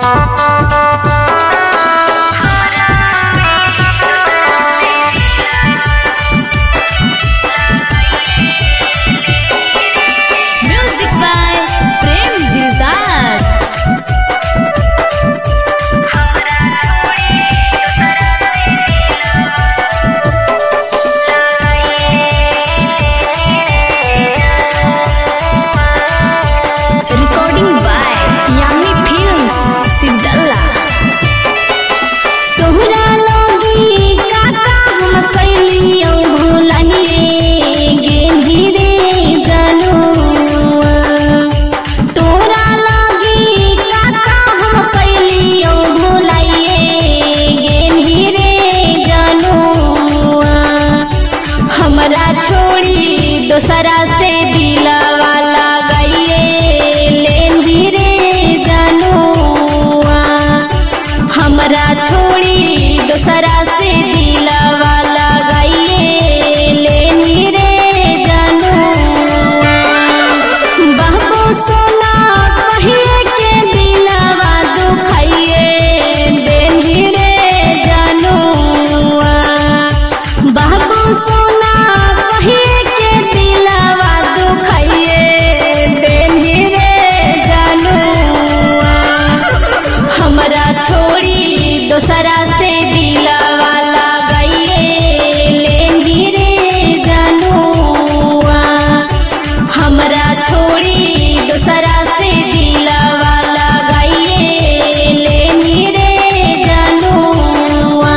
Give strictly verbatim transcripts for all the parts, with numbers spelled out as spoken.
दोसरा से दिलवा लगाइए लेंदी रे जानुआ, हमरा छोड़ी दोसरा से दिलवा लगाइए लेंदी रे जानुआ। बहबो सोना कहिए के दिलवा दुखाइए देंदी रे जानुआ, बहबो सोना कहिए दोसरा से दिलवा लगाइए लेंदी रे जानुआ, हमरा छोड़ी दोसरा से दिलवा लगाइए लेंदी रे जानुआ।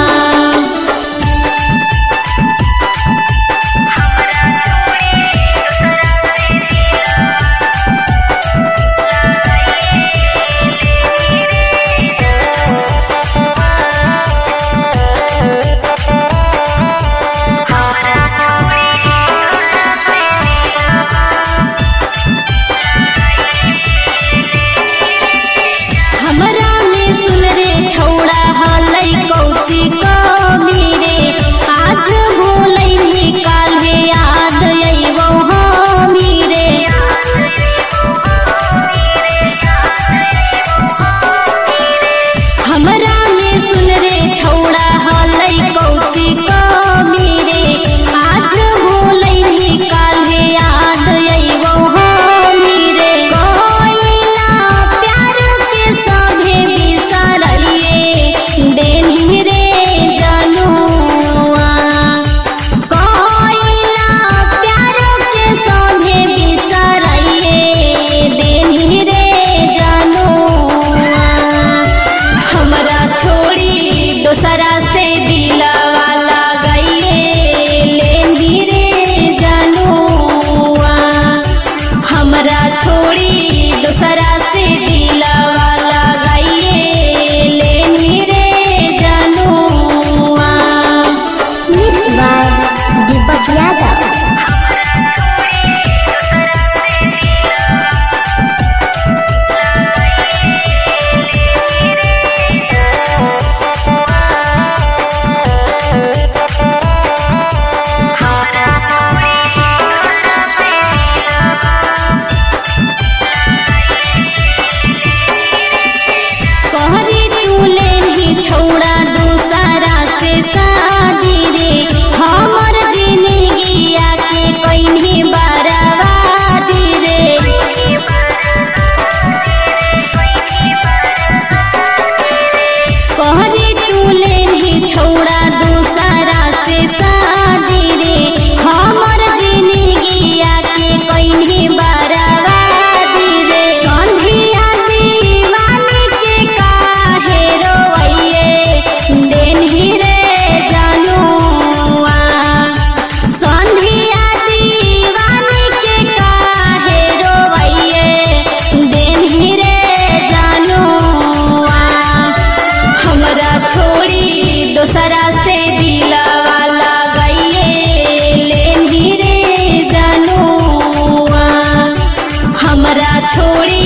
दोसरा से दिलवा लगाइए लेंदी रे जानुआ, हमरा छोड़ी दोसरा से दिलवा लगाइए लेंदी रे जानुआ। Mix by Deepak Yadav. दोसरा से दिलवा लगाइए लेंदी रे जानुआ, हमरा छोड़ी